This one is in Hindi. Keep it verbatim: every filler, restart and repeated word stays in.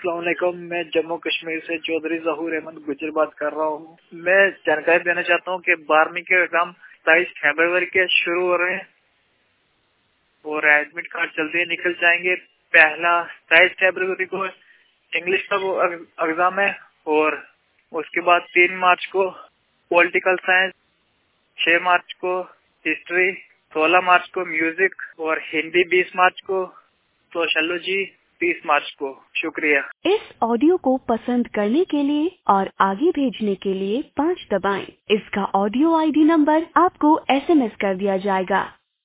अस्सलाम वालेकुम। मैं जम्मू कश्मीर से चौधरी ज़हूर अहमद गुजर बात कर रहा हूँ। मैं जानकारी देना चाहता हूँ कि बारहवीं के एग्जाम तेईस फरवरी के शुरू हो रहे हैं और एडमिट कार्ड जल्दी ही निकल जाएंगे। पहला तेईस फरवरी को इंग्लिश का वो एग्जाम है और उसके बाद तीन मार्च को पॉलिटिकल साइंस, छह मार्च को हिस्ट्री, सोलह मार्च को म्यूजिक और हिंदी बीस मार्च को, सोशियोलॉजी तीस मार्च को। शुक्रिया। इस ऑडियो को पसंद करने के लिए और आगे भेजने के लिए पाँच दबाएं। इसका ऑडियो आईडी नंबर आपको एसएमएस कर दिया जाएगा।